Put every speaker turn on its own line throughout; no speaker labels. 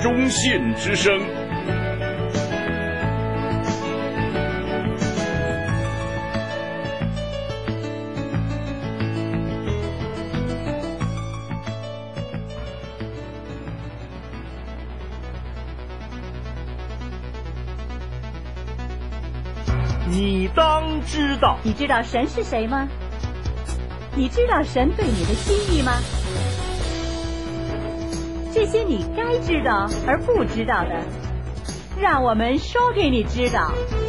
中信之声。你当知道。
你知道神是谁吗？你知道神对你的心意吗？这些你该知道而不知道的，让我们说给你知道。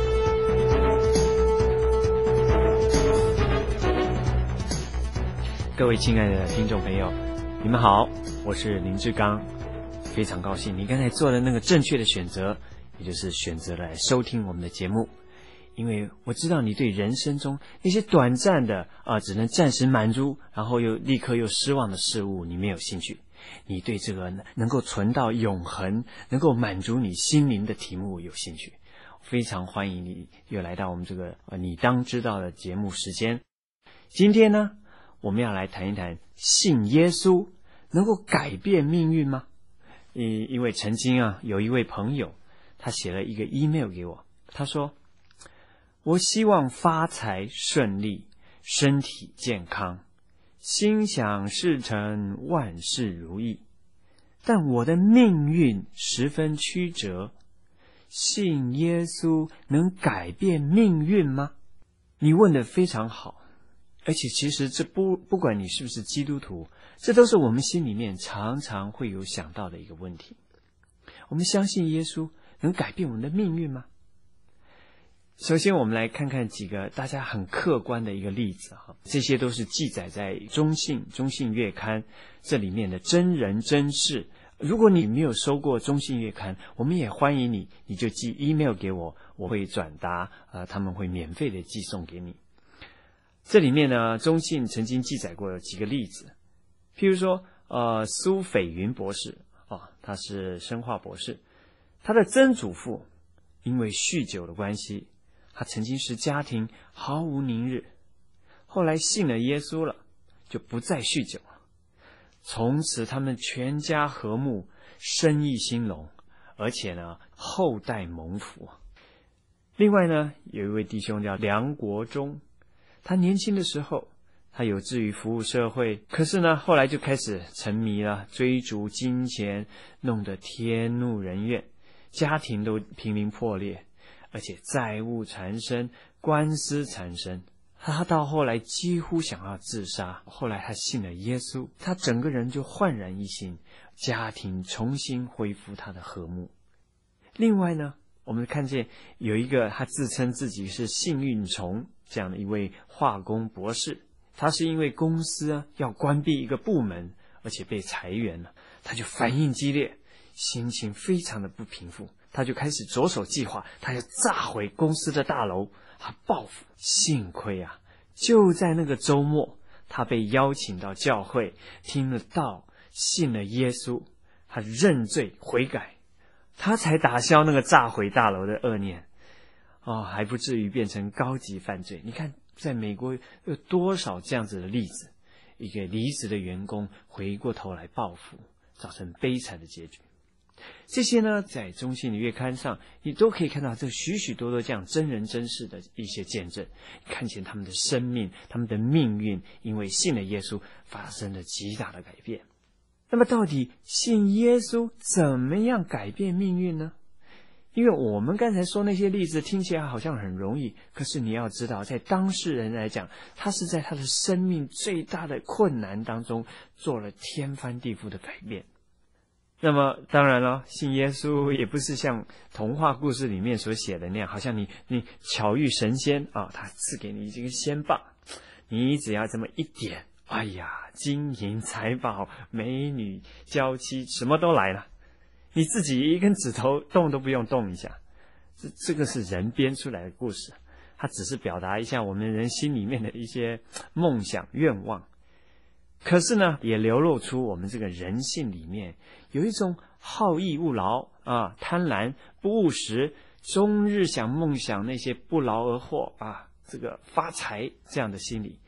各位亲爱的听众朋友，你们好，我是林志刚，非常高兴你刚才做了那个正确的选择，也就是选择来收听我们的节目。因为我知道你对人生中那些短暂的只能暂时满足，然后又立刻又失望的事物你没有兴趣，你对这个能够存到永恒，能够满足你心灵的题目有兴趣。非常欢迎你又来到我们这个你当知道的节目时间。今天呢，我们要来谈一谈信耶稣能够改变命运吗？因为曾经有一位朋友，他写了一个 email 给我，他说，我希望发财顺利，身体健康，心想事成，万事如意。但我的命运十分曲折，信耶稣能改变命运吗？你问得非常好，而且其实这不管你是不是基督徒，这都是我们心里面常常会有想到的一个问题。我们相信耶稣能改变我们的命运吗？首先我们来看看几个大家很客观的一个例子这些都是记载在中信月刊这里面的真人真事。如果你没有收过中信月刊，我们也欢迎你就寄 email 给我，我会转达他们会免费的寄送给你。这里面呢，中信曾经记载过几个例子，譬如说苏斐云博士他是生化博士，他的曾祖父因为酗酒的关系，他曾经使家庭毫无宁日，后来信了耶稣了，就不再酗酒了，从此他们全家和睦，生意兴隆，而且呢后代蒙福。另外呢，有一位弟兄叫梁国忠，他年轻的时候他有志于服务社会，可是呢后来就开始沉迷了，追逐金钱，弄得天怒人怨，家庭都濒临破裂，而且债务缠身，官司缠身，他到后来几乎想要自杀。后来他信了耶稣，他整个人就焕然一新，家庭重新恢复他的和睦。另外呢，我们看见有一个他自称自己是幸运虫这样的一位化工博士，他是因为公司要关闭一个部门，而且被裁员了，他就反应激烈，心情非常的不平复，他就开始着手计划，他要炸毁公司的大楼，他报复。幸亏就在那个周末，他被邀请到教会，听了道，信了耶稣，他认罪悔改，他才打消那个炸毁大楼的恶念还不至于变成高级犯罪。你看在美国有多少这样子的例子，一个离职的员工回过头来报复，造成悲惨的结局。这些呢，在中信的月刊上你都可以看到这许许多多这样真人真事的一些见证，看见他们的生命，他们的命运因为信了耶稣发生了极大的改变。那么到底信耶稣怎么样改变命运呢？因为我们刚才说那些例子听起来好像很容易，可是你要知道，在当事人来讲，他是在他的生命最大的困难当中做了天翻地覆的改变。那么当然了，信耶稣也不是像童话故事里面所写的那样，好像你巧遇神仙他赐给你这个仙棒，你只要这么一点，哎呀，金银财宝美女娇妻什么都来了，你自己一根指头动都不用动一下。这个是人编出来的故事，它只是表达一下我们人心里面的一些梦想愿望，可是呢也流露出我们这个人性里面有一种好逸恶劳贪婪不务实，终日想梦想那些不劳而获这个发财这样的心理。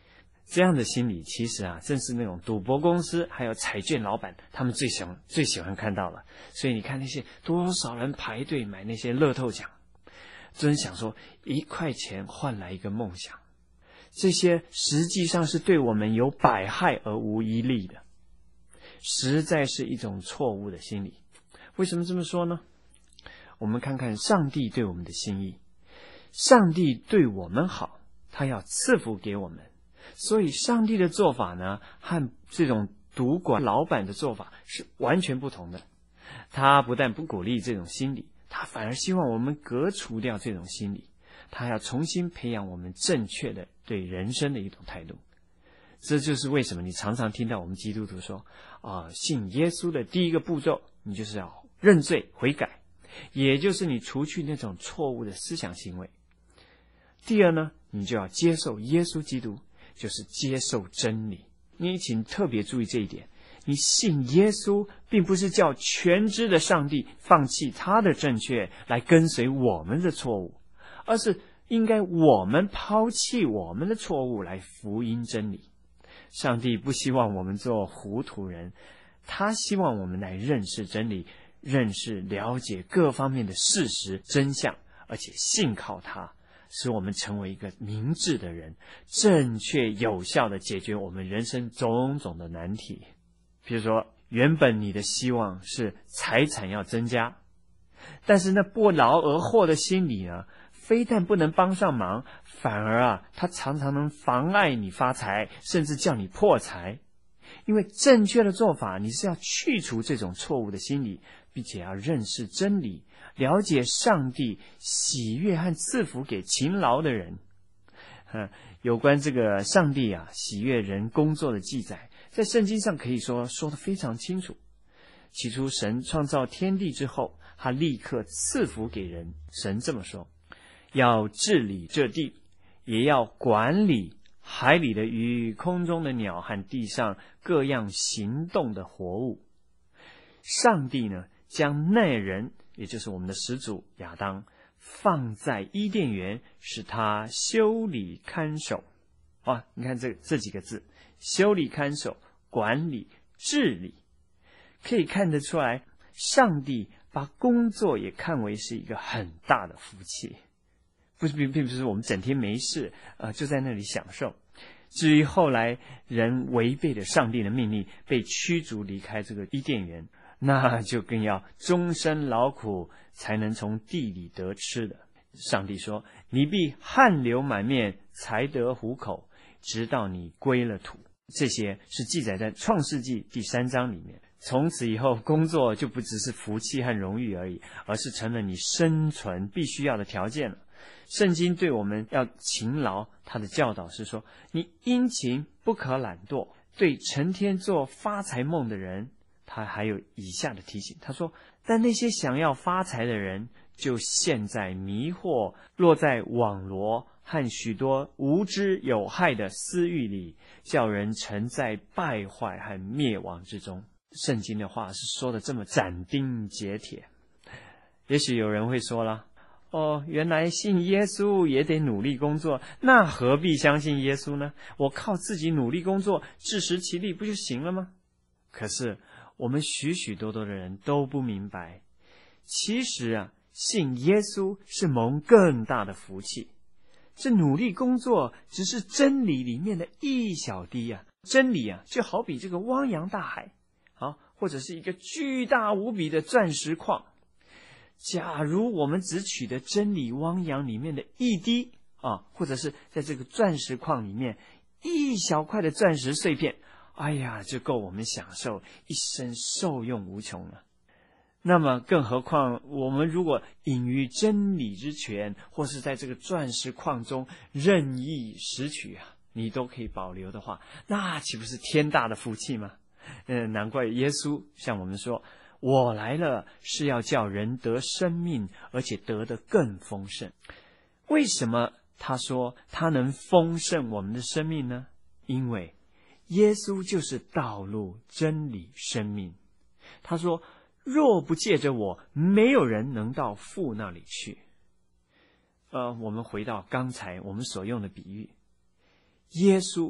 这样的心理其实啊，正是那种赌博公司还有彩券老板他们最喜欢看到了。所以你看那些多少人排队买那些乐透奖，真想说1块钱换来一个梦想，这些实际上是对我们有百害而无一利的，实在是一种错误的心理。为什么这么说呢？我们看看上帝对我们的心意。上帝对我们好，他要赐福给我们，所以上帝的做法呢，和这种赌馆老板的做法是完全不同的。他不但不鼓励这种心理，他反而希望我们革除掉这种心理，他要重新培养我们正确的对人生的一种态度。这就是为什么你常常听到我们基督徒说信耶稣的第一个步骤，你就是要认罪悔改，也就是你除去那种错误的思想行为。第二呢，你就要接受耶稣基督，就是接受真理。你请特别注意这一点，你信耶稣并不是叫全知的上帝放弃他的正确来跟随我们的错误，而是应该我们抛弃我们的错误来福音真理。上帝不希望我们做糊涂人，他希望我们来认识真理，认识了解各方面的事实真相，而且信靠他，使我们成为一个明智的人，正确有效的解决我们人生种种的难题。比如说，原本你的希望是财产要增加，但是那不劳而获的心理呢，非但不能帮上忙，反而它常常能妨碍你发财，甚至叫你破财。因为正确的做法，你是要去除这种错误的心理，并且要认识真理，了解上帝喜悦和赐福给勤劳的人。有关这个上帝喜悦人工作的记载，在圣经上可以说得非常清楚。起初神创造天地之后，他立刻赐福给人。神这么说，要治理这地，也要管理海里的鱼、空中的鸟和地上各样行动的活物。上帝呢，将那人，也就是我们的始祖亚当，放在伊甸园，使他修理看守。你看这几个字，修理看守、管理、治理，可以看得出来，上帝把工作也看为是一个很大的福气。并不是我们整天没事就在那里享受。至于后来人违背了上帝的命令，被驱逐离开这个伊甸园，那就更要终身劳苦，才能从地里得吃的。上帝说，你必汗流满面，才得糊口，直到你归了土。这些是记载在创世纪第3章里面。从此以后，工作就不只是福气和荣誉而已，而是成了你生存必须要的条件了。圣经对我们要勤劳，他的教导是说，你殷勤不可懒惰。对成天做发财梦的人，他还有以下的提醒，他说，但那些想要发财的人，就陷在迷惑，落在网罗和许多无知有害的私欲里，叫人沉在败坏和灭亡之中。圣经的话是说的这么斩钉截铁。也许有人会说了，原来信耶稣也得努力工作，那何必相信耶稣呢？我靠自己努力工作，自食其力不就行了吗？可是我们许许多多的人都不明白，其实信耶稣是蒙更大的福气。这努力工作只是真理里面的一小滴真理就好比这个汪洋大海，或者是一个巨大无比的钻石矿。假如我们只取得真理汪洋里面的一滴或者是在这个钻石矿里面一小块的钻石碎片，就够我们享受一生受用无穷了。那么更何况我们如果隐于真理之泉，或是在这个钻石矿中任意拾取你都可以保留的话，那岂不是天大的福气吗？难怪耶稣向我们说，我来了是要叫人得生命，而且得得更丰盛。为什么他说他能丰盛我们的生命呢？因为耶稣就是道路、真理、生命。他说，若不借着我，没有人能到父那里去。我们回到刚才我们所用的比喻，耶稣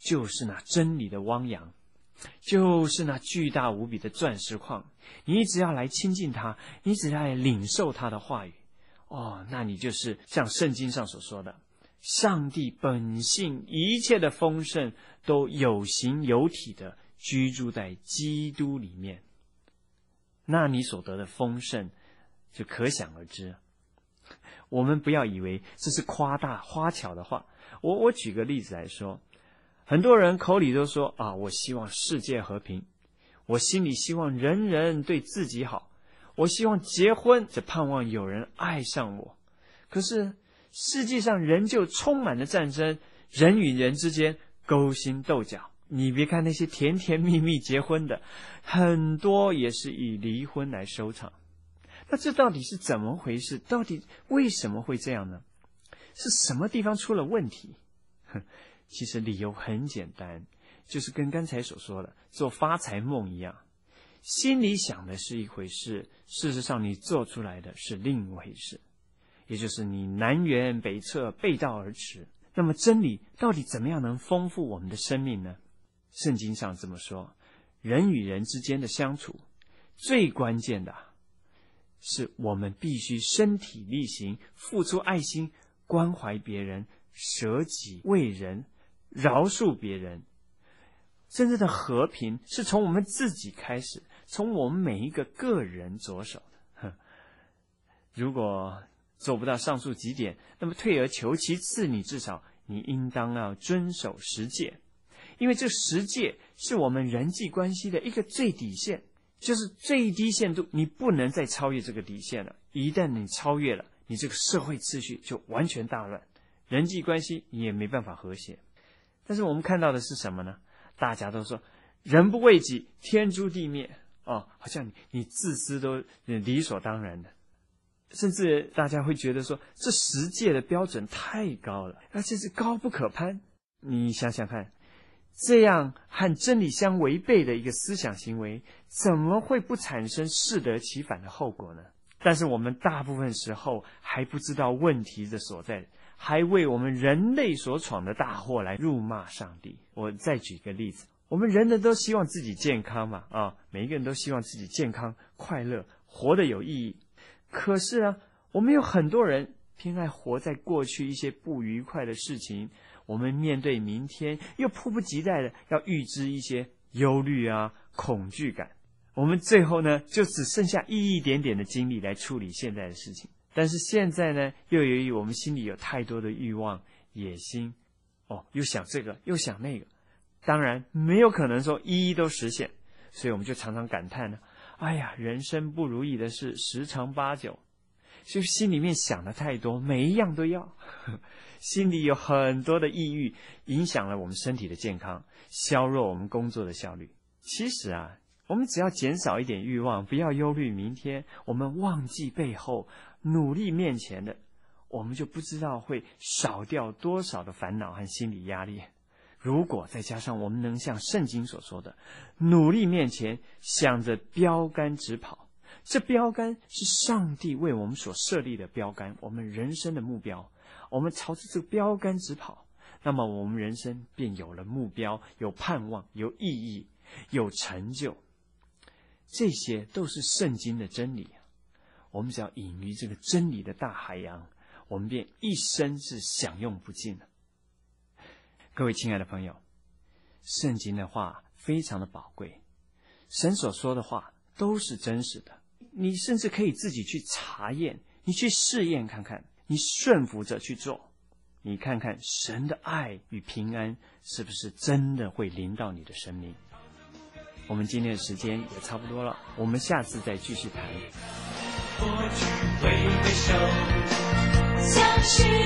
就是那真理的汪洋，就是那巨大无比的钻石矿。你只要来亲近它，你只要来领受它的话语，那你就是像圣经上所说的，上帝本性一切的丰盛都有形有体的居住在基督里面，那你所得的丰盛就可想而知。我们不要以为这是夸大花巧的话。我举个例子来说，很多人口里都说我希望世界和平，我心里希望人人对自己好，我希望结婚，只盼望有人爱上我。可是世界上仍旧充满了战争，人与人之间勾心斗角。你别看那些甜甜蜜蜜结婚的，很多也是以离婚来收场。那这到底是怎么回事？到底为什么会这样呢？是什么地方出了问题？其实理由很简单，就是跟刚才所说的做发财梦一样，心里想的是一回事，事实上你做出来的是另一回事，也就是你南辕北辙，背道而驰。那么真理到底怎么样能丰富我们的生命呢？圣经上这么说，人与人之间的相处，最关键的是我们必须身体力行，付出爱心，关怀别人，舍己为人，饶恕别人。真正的和平是从我们自己开始，从我们每一个个人着手的。如果做不到上述几点，那么退而求其次，你至少你应当要遵守十诫，因为这十诫是我们人际关系的一个最底线，就是最低限度，你不能再超越这个底线了。一旦你超越了，你这个社会秩序就完全大乱，人际关系你也没办法和谐。但是我们看到的是什么呢？大家都说人不为己，天诛地灭，好像你自私都理所当然的。甚至大家会觉得说，这十诫的标准太高了，而且是高不可攀。你想想看，这样和真理相违背的一个思想行为，怎么会不产生适得其反的后果呢？但是我们大部分时候还不知道问题的所在，还为我们人类所闯的大祸来辱骂上帝。我再举个例子，我们人人都希望自己健康嘛，每一个人都希望自己健康、快乐，活得有意义。可是呢，我们有很多人偏爱活在过去一些不愉快的事情，我们面对明天又迫不及待的要预知一些忧虑恐惧感。我们最后呢，就只剩下一点点的精力来处理现在的事情。但是现在呢，又由于我们心里有太多的欲望、野心，又想这个又想那个，当然没有可能说一一都实现，所以我们就常常感叹呢，人生不如意的事十常八九，就心里面想的太多，每一样都要，心里有很多的抑郁，影响了我们身体的健康，削弱我们工作的效率。其实我们只要减少一点欲望，不要忧虑明天，我们忘记背后，努力面前的，我们就不知道会少掉多少的烦恼和心理压力。如果再加上我们能像圣经所说的，努力面前，想着标杆直跑，这标杆是上帝为我们所设立的标杆，我们人生的目标，我们朝着这个标杆直跑，那么我们人生便有了目标，有盼望，有意义，有成就。这些都是圣经的真理，我们只要隐于这个真理的大海洋，我们便一生是享用不尽的。各位亲爱的朋友，圣经的话非常的宝贵，神所说的话都是真实的，你甚至可以自己去查验，你去试验看看，你顺服着去做，你看看神的爱与平安是不是真的会临到你的生命。我们今天的时间也差不多了，我们下次再继续谈。
过去挥挥手，相信